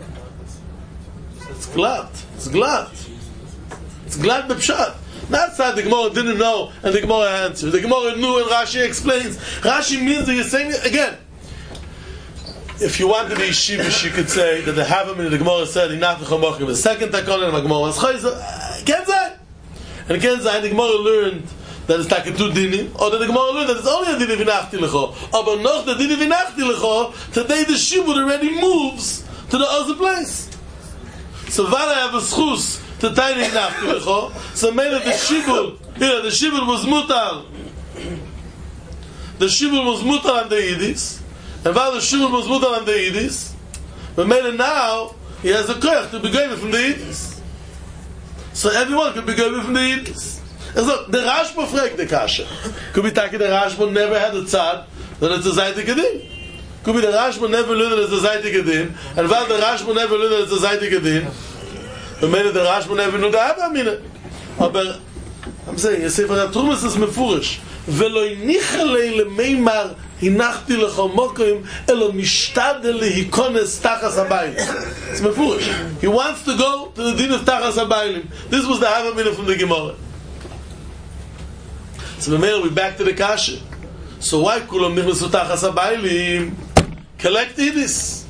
It's glad. It's glad. It's glad b'pshat. Not that the Gemara didn't know and the Gemara answered. The Gemara knew and Rashi explains. Rashi means that you're saying it again. If you wanted to be yeshivish, you could say that the Havamim in the Gemara said Hinach L'Chamokim. The second takon in the Gemara was Chayza. Can't say. And can't say the Gemara learned that it's like a two dinim, or that the Gemara learned that it's only a din of Hinachti L'Cho. But not the din of Hinachti L'Cho. Today the shibud already moves to the other place. So Vala have a schus to tiny Hinachti L'Cho. So made it the shibud. Yeah, the shibud was mutal. The shibud was mutal on the Yidis. And while the shibud was mutal on the Yidis, but made it now, he has a koyach to be given from the Yidis. So everyone could be given from the Yidis. And so the Rashba fragt the kasha. Could be taki the Rashba never had a tzad, then it's a Zayte Kedin. Could be the Rashba never learned that it's a Zayte Kedin, and while the Rashba never learned that it's a Zayte Kedin, but made it the Rashba never knew the Havamina. But I'm saying, Sefer HaTrumas is mefurish. Velo nichalei lemeimar hinachti lechamokim elo mishtadel lehikones tachas habaylim. It's mefurish. He wants to go to the din of tachas habaylim. This was the Havamina from the Gemara. So we're back to the kasha. So why kulam nichnasu tachas habaylim? Collect this.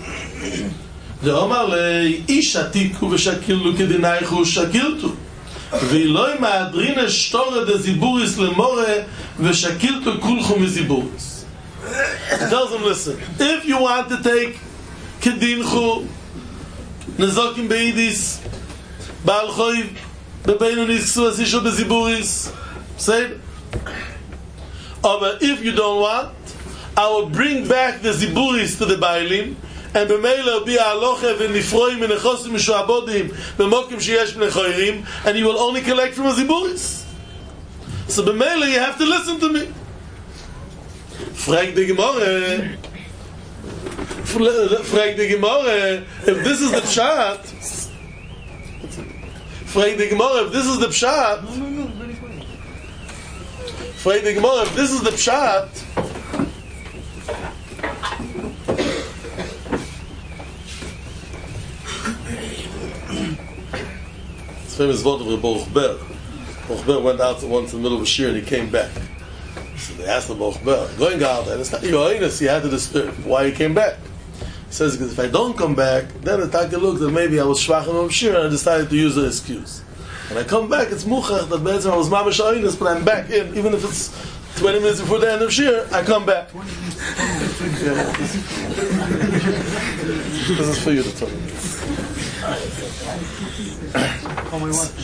The Omar le ish atiku v'shakiltu kedinaychu shakiltu. ואילוי מהדרין שטורה דזיבוריס למורה ושקילתו כולכו מזיבוריס. He tells them, listen, if you want to take kedinchu nezokim beidis baal choiv bebeinunis ksuvasisho beziburis, say it. But if you don't want, I will bring back the ziburis to the bailim, and b'meila be aloche v'nifroim v'nechosim mishuabodim b'mokim sheyesh b'nechoirim, and you will only collect from the ziburis. So b'meila you have to listen to me. Frag the Gemara. Frag the Gemara. If this is the pshat, frag the Gemara. If this is the pshat, frag the Gemara. If this is the pshat, it's famous word of Baruch Ber. Baruch Ber went out once in the middle of a shir and he came back. So they asked the Baruch Ber, going out, and it's not your highness, he had to disturb why he came back. He says, because if I don't come back, then the Taka looked that maybe I was schwach in shir and I decided to use the excuse. When I come back, it's muchach that Be'etzim I was mamash highness, but I'm back in, even if it's twenty minutes before the end of shir, I come back. This is for you to tell me. Call my wife.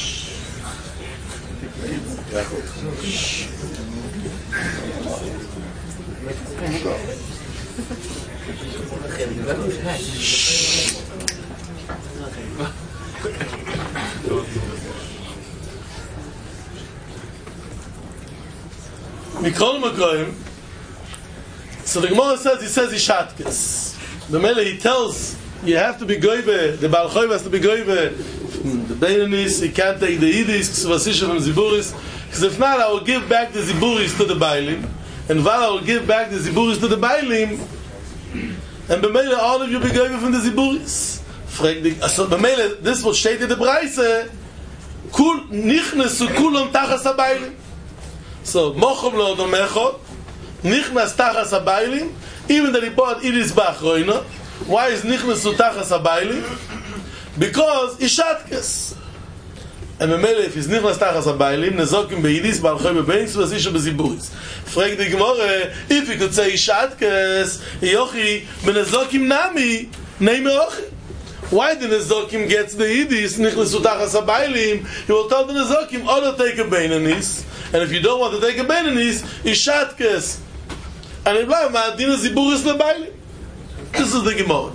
Mikol Makoim. So the Gemara says, he says Ishatkes. The Mele, he tells you have to be goybe, the Baal Choiv has to be goybe the Beinanis, he can't take the Yidis, Ksuvasisha from Ziburis, because if not, I will give back the Ziburis to the Bailim, and while I will give back the Ziburis to the Bailim, and B'meile, all of you be goybe from the Ziburis. So B'meile, this was stated the Braise, Kul, Nichnesu Kulon Tachas HaBailim. So, Mochom Lo Domecho, Nichnas Tachas HaBailim, even that he bought Idis Ba'achroina. Why is Nichnesu Tachas HaBailim? Because Ishatkes. And Memele, if he's Nichnas Tachas HaBailim, Nezokim Be'idis, Baal Choy Be'benis, Vasisha Be'ziburis. Frag the Gemara, if he could say Ishatkes, Yochi, Be'nezokim Nami, Nei Me'ochi. Why the Nezokim gets the Idis, Nichnesu Tachas HaBailim? He will tell the Nezokim, or to take a Beinanis, and if you don't want to take a Beinanis, Ishatkes. And if not, Ma'adina Ziburis LeBailim. This is the Gemara.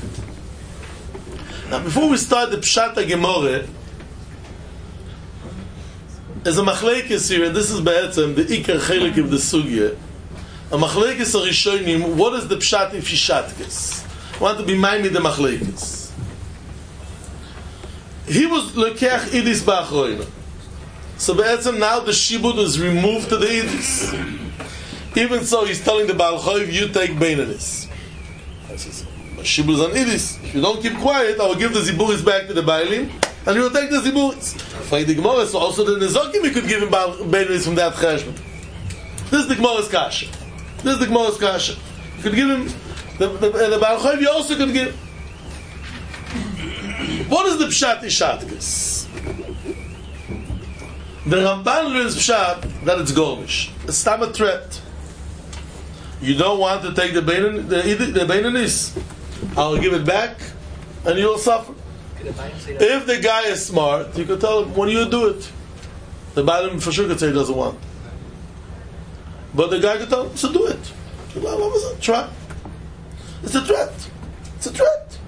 Now, before we start the Pshat HaGemara, there's a Machlekes here, and this is Be'etzem, the Iker Chelik of the Sugya. A Machlekes HaRishonim, what is the Pshat if Ishatkes? I want to be minded the Machlekes. He was Lekech Idis Ba'achroina. So Be'etzem, now the Shibud is removed to the Idis. Even so, he's telling the Baal Choiv, you take Beinanis. Shibuz on Idis. If you don't keep quiet, I will give the Ziburis back to the Bailim, and you will take the Ziburis. For the Gemara, so also the Nezokim, we could give him Beinanis from that Cheshbon. This is the Gemara's Kasha. This is the Gemara's Kasha. You could give him, the, the, the Baal Choiv, you also could give. What is the Pshat Ishatkes? The Ramban learns Pshat that it's Gormish. It's not a threat. You don't want to take the Beinanis, the, the Beinanis. I'll give it back, and you will suffer. If the guy is smart, you could tell him, when you do it, the Bailim for sure could say he doesn't want. But the guy could tell him, so do it. Try. It's a threat. It's a threat.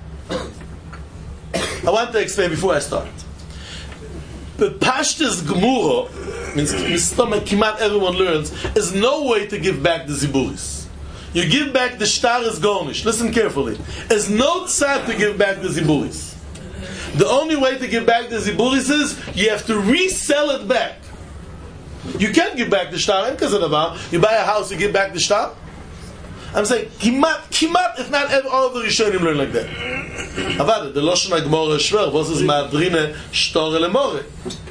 I want to explain before I start. The Pashtas Gemura, means Kimat everyone learns, is no way to give back the Ziburis. You give back the Shtar is Gornish. Listen carefully. There's no tzad to give back the Ziburis. The only way to give back the Ziburis is you have to resell it back. You can't give back the Shtar. You buy a house, you give back the Shtar. I'm saying, Kimat, Kimat, if not all of the Rishonim learn like that. Avada, the Loshen HaGemara Shver, was is Ma'adrine Shtor Elemore.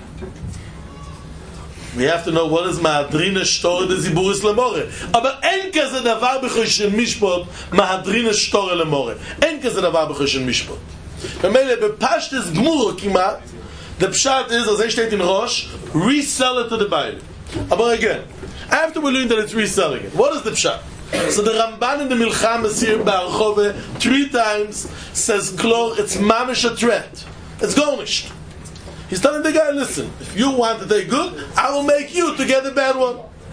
We have to know what is Ma'adrine Shtor de Ziburis Lemore. Aber en kaze davar b'choshen mishpot Ma'adrine Shtor Lemore. En kaze davar b'choshen mishpot. B'meile b'pashtes Gmuro Kimat, The pshat is, as I state in Rosh, resell it to the buyer. But again, after we learn that it's reselling it, what is the pshat? So the Ramban in the Milchamas here, Ba'archove, three times says, Klor, it's mamish a threat. It's garnished. He's telling the guy, listen, if you want to take good, I will make you to get the bad one.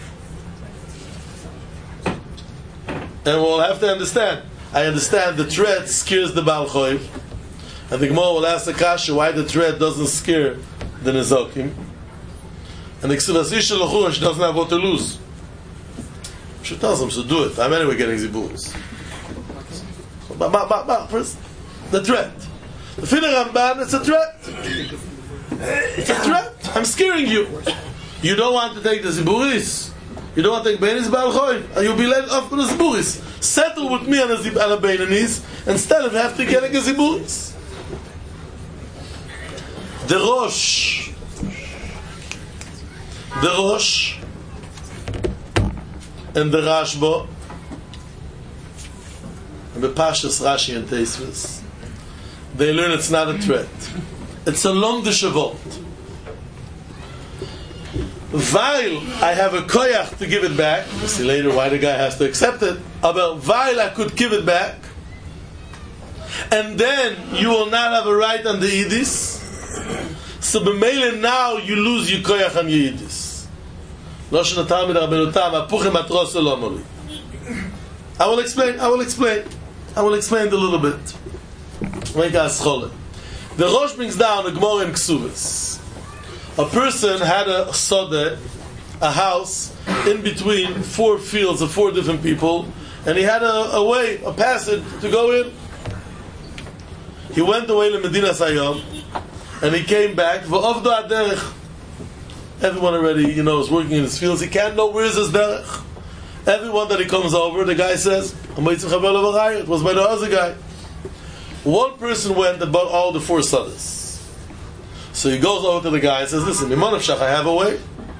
And we'll have to understand. I understand the threat scares the Baal Choiv. And the Gemara will ask the Kasha why the threat doesn't scare the Nezokim. And the Ksivas Isha L'chush doesn't have what to lose. She tells him to do it. I'm anyway getting ziburis. But, but, but, but, first, the threat. The Fina Ramban, it's a threat. It's a threat. I'm scaring you. You don't want to take the ziburis. You don't want to take Beinis Baal Choiv. And you'll be let off for the ziburis. Settle with me on a, on a Beinis instead of have to get a ziburis. The Rosh. The Rosh. And the Rashba, and the Pashas Rashi and Teisvis, they learn it's not a threat. It's a long deshavot. While I have a koyach to give it back, we'll see later why the guy has to accept it, but while I could give it back, and then you will not have a right on the Yidis, so b'meile now you lose your koyach on your Yidis. I will explain, I will explain. I will explain it a little bit. The Rosh brings down a Gemara in Ksuvas. A person had a sodeh, a house, in between four fields of four different people, and he had a, a way, a passage to go in. He went away to Medina Sayom, and he came back. Everyone already, you know, is working in his fields. He can't know where is his derech. Everyone that he comes over, the guy says, it was by the other guy. One person went and bought all the four sodahs. So he goes over to the guy and says, listen, I have a way.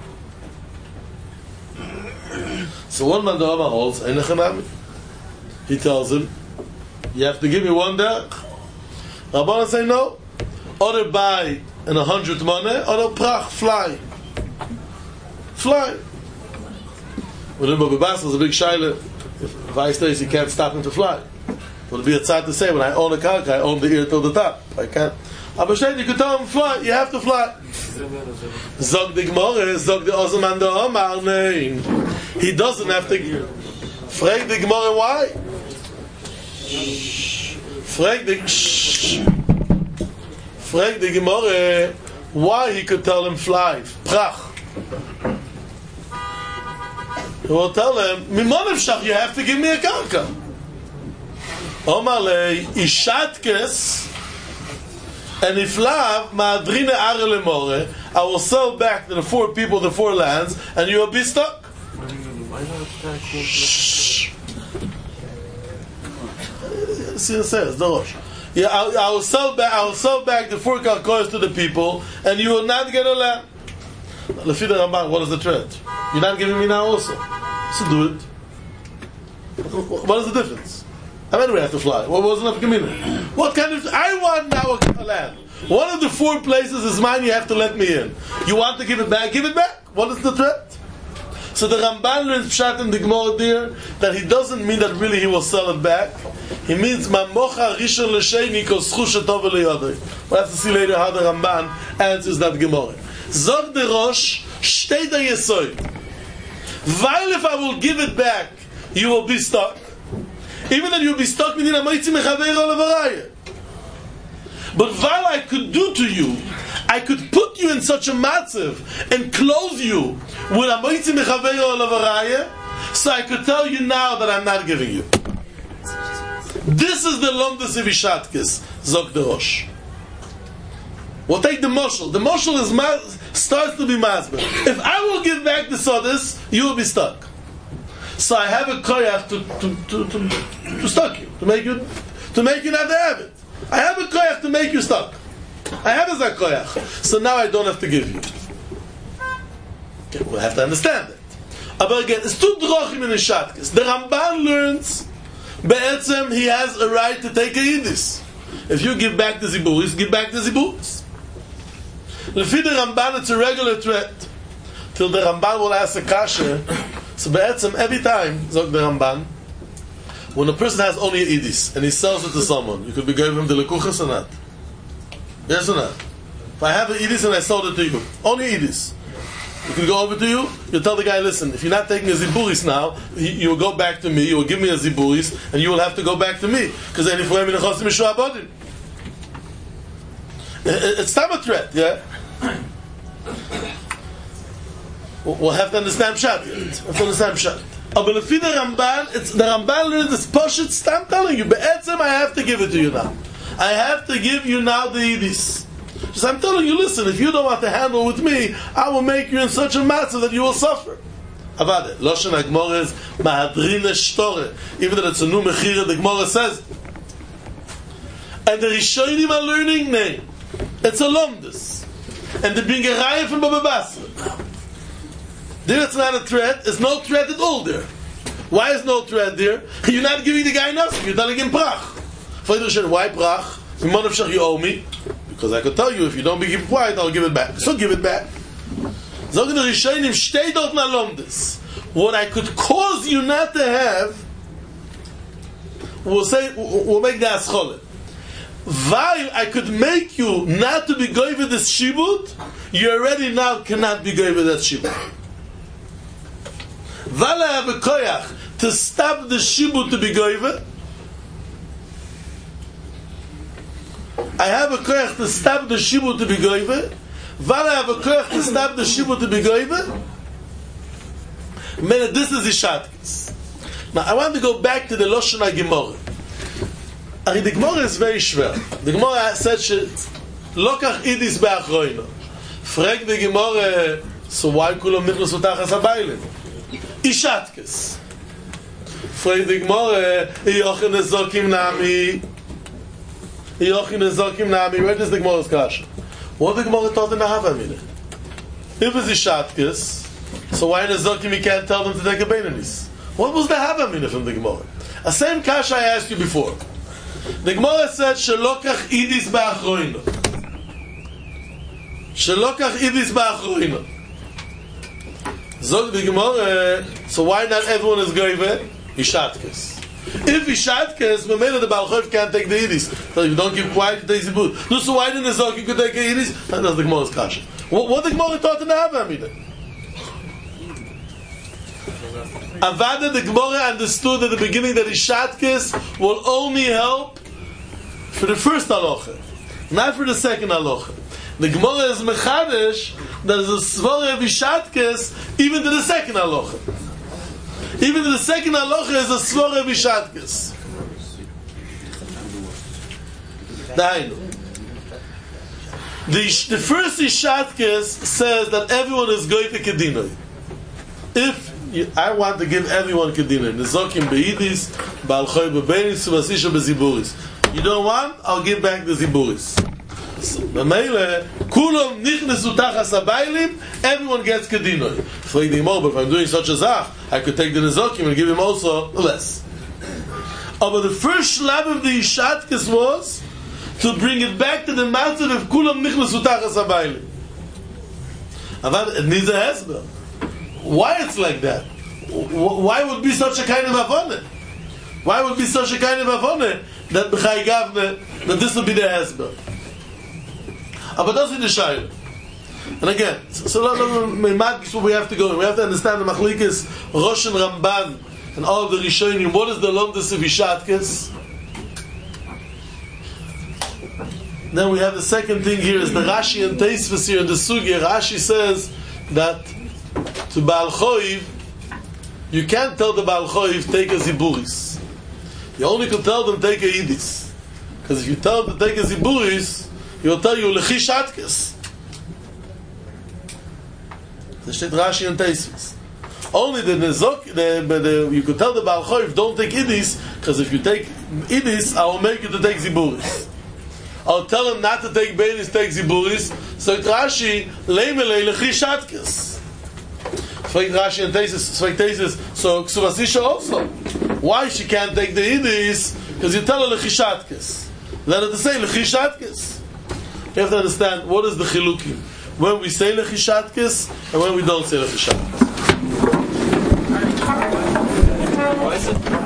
So one man the Rama holds, he tells him, you have to give me one derech. Rabbanan say no. Other buy in a hundred money, other prach, fly. Fly. When the Babas was a big shaila, if I stays, he can't stop him to fly. It would be a tzad to say, when I own a karka, I own the ear till the top. I can't. Abashay, you could tell him fly, you have to fly. Zog the Gemara, Zog the Ozaman the Omar, nein. He doesn't have to. Frag the Gemara why? Frag the. Frag the Gemara why he could tell him fly. Prach. He will tell him, Mimonev Shach, you have to give me a karka. Omar le Ishatkes and Iflav Ma'adrine Are Lemore, I will sell back to the four people the four lands, and you will be stuck. Shh. See, it says, the Rosh. Yeah, I, I will sell back. I will sell back the four karkois to the people, and you will not get a land. Lefida Ramban, what is the threat? You're not giving me now also. So do it. What is the difference? I mean, we have to fly. What was enough community? What kind of? I want now a land. One of the four places is mine. You have to let me in. You want to give it back? Give it back. What is the threat? So the Ramban learns pshat in the Gemara there that he doesn't mean that really he will sell it back. He means mamocha rishon l'sheni koschu shetov leyadei. We'll have to see later how the Ramban answers that Gemara. Zog the Rosh shtei da yesoid. While if I will give it back, you will be stuck. Even that you'll be stuck within a moitzi mechaveiro levaraya. But while I could do to you, I could put you in such a matzav and clothe you with a moitzi mechaveiro levaraya, so I could tell you now that I'm not giving you. This is the lomdas of Ishatkes, Zog the Rosh. We'll take the moshel. The moshel is ma- starts to be masber. If I will give back the sodas, you will be stuck. So I have a koyach to to, to, to to stuck you, to make you to make you not to have it. I have a koyach to make you stuck. I have a zakoyach. So now I don't have to give you. Okay, we'll have to understand it. But again, it's two drochim in the shatkes. The Ramban learns, be'etzem, he has a right to take a yidis. If you give back the ziburis, give back the ziburis. Lefi the Ramban, it's a regular threat. Till the Ramban will ask a kasha. So be'etzem, every time, zog the Ramban, when a person has only a idis, and he sells it to someone, you could be giving him the lekuchas or not? Yes or not? If I have an idis and I sold it to you, only idis. You could go over to you, you tell the guy, listen, if you're not taking a ziburis now, you, you will go back to me, you will give me a ziburis, and you will have to go back to me. Because then if we're in the chosim mishua bodin. It's time a threat, yeah? We'll have to understand Pshat. We'll have to understand Pshat. Oh, but if the Ramban, it's, the Ramban learns this Poshut, I'm telling you, Be'etzem, I have to give it to you now. I have to give you now the Yidis. Just I'm telling you, listen, if you don't want to handle with me, I will make you in such a matter that you will suffer. Avade, Loshen HaGmor is Mahadrine Shtore. Even though it's a new Mechira, the Gemara says. And the Rishonim are learning, nay. It's a Lomdus. And they're being a Raya from Baba Basra. There it's not a threat, there's no threat at all there. Why is no threat there? You're not giving the guy nothing, you're telling him prach. Why prach? You owe me. Because I could tell you, if you don't be keep quiet, I'll give it back. So give it back. What I could cause you not to have, we'll say, we'll make the aschole. While I could make you not to be going with this shibud, you already now cannot be going with that shibud. While I have a koyach to stop the shibud to be going with, I have a koyach to stop the shibud to be going with, while I have a koyach to stop the shibud to be going with, meaning this is the shatkis. Now I want to go back to the Loshen HaGemorah. Ari, the Gemara is very schwer. The Gemara said she lokach idis be'achroino. Frag the Gemara, so why kulam nichnas utachas habaylim? Ishatkes. Frag the Gemara, iyochin ezokim nami. Iyochin ezokim nami. Where does the Gemara's kash? What the Gemara taught in the Havamina? If it's Ishatkes, so why in ezokim you can't tell them to take a beinanis? What was the Havamina from the Gemara? The same kash I asked you before. The Gemara said, "Shelokach idis ba'achroino." Shelokach idis ba'achroino. Zog the Gemara. So why not everyone is goyve? Ishatkes. If Ishatkes, maybe the Baal Chof can't take the idis. So if you don't keep quiet, you take the boot. No, so why didn't the Zog you could take the idis? That's the Gemara's kasha. What, what the Gemara taught in the Havamina? Avada, the Gemara understood at the beginning that Ishatkes will only help for the first halacha, not for the second halacha. The Gemara is mechadesh that is a svara of Ishatkes even to the second halacha. Even to the second halacha is a svara of Ishatkes. Dainu. The, the first Ishatkes says that everyone is going to Kedinoi. If You, I want to give everyone kedina. Nezokim beidis, Baal Choy bebeinis, Subasisha beziburis. You don't want? I'll give back the ziburis. Memeile, kulom nichnesu tachas habaylim, everyone gets kedina. For the more, but if I'm doing such a zach, I could take the nezokim and give him also less. Oh, but the first shlab of the Ishatkes was to bring it back to the matter of kulom nichnesu tachas habaylim. It needs a hesber. Why it's like that? Why would be such a kind of avonah? Why would be such a kind of avonah that b'chai gavne that this would be the hesber? But that's in the shayla. And again, so, so what we have to go. We have to understand the machlekes Rosh and Ramban and all of the Rishonim. What is the lomdus of Ishatkes? Then we have the second thing here is the Rashi and Teisvus here in the Sugya. Rashi says that to Baal Choiv, you can't tell the Baal Choiv take a ziburis. You only can tell them take a idis. Because if you tell them to take a ziburis, he'll tell you lechi shatkes. The shit Rashi and Teisvus. Only the nezok, the, the, you could tell the Baal Choiv don't take idis, because if you take idis, I will make you to take ziburis. I'll tell him not to take beinis, take ziburis. So it Rashi leimele lechi shatkes. Rashi and Tesis, so Ksuvasisha also. Why she can't take the idis? Because you tell her lechishatkes. Let her to say lechishatkes. You have to understand what is the chilukim. when we say lechishatkis and when we don't say lechishatkis.